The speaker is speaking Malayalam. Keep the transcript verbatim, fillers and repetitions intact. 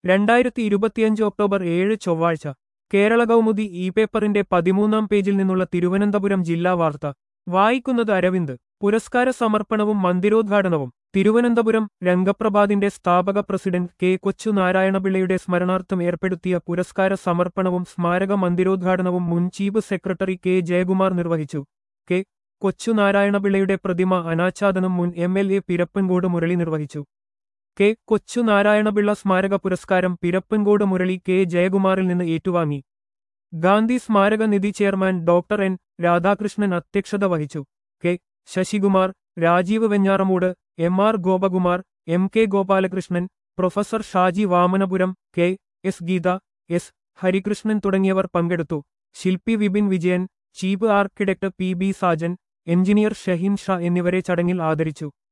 രണ്ടായിരത്തി ഇരുപത്തിയഞ്ച് ഒക്ടോബർ ഏഴ് ചൊവ്വാഴ്ച കേരള കൗമുദി ഇ പേപ്പറിന്റെ പതിമൂന്നാം പേജിൽ നിന്നുള്ള തിരുവനന്തപുരം ജില്ലാ വാർത്ത വായിക്കുന്നത് അരവിന്ദ്. പുരസ്കാര സമർപ്പണവും മന്ദിരോദ്ഘാടനവും തിരുവനന്തപുരം. രംഗപ്രഭാതിന്റെ സ്ഥാപക പ്രസിഡന്റ് കെ കൊച്ചു നാരായണപിള്ളയുടെ സ്മരണാർത്ഥം ഏർപ്പെടുത്തിയ പുരസ്കാര സമർപ്പണവും സ്മാരക മന്ദിരോദ്ഘാടനവും മുൻ ചീഫ് സെക്രട്ടറി കെ ജയകുമാർ നിർവഹിച്ചു. കെ കൊച്ചു നാരായണപിള്ളയുടെ പ്രതിമ അനാച്ഛാദനം മുൻ M L A Pirappancode Murali നിർവഹിച്ചു. കെ കൊച്ചു നാരായണപിള്ള സ്മാരക പുരസ്കാരം പിരപ്പൻകോട് മുരളി കെ ജയകുമാറിൽ നിന്ന് ഏറ്റുവാങ്ങി. ഗാന്ധി സ്മാരക നിധി ചെയർമാൻ ഡോക്ടർ എൻ രാധാകൃഷ്ണൻ അധ്യക്ഷത വഹിച്ചു. K Sasikumar, Rajeev Venjaramoodu, M R Gopakumar, M K Gopalakrishnan, professor Shaji Vamanapuram, K S Geetha, S Harikrishnan തുടങ്ങിയവർ പങ്കെടുത്തു. ശില്പി Vipin Vijayan, chief architect P B Sajan, engineer Shaheen Shah എന്നിവരെ ചടങ്ങിൽ ആദരിച്ചു.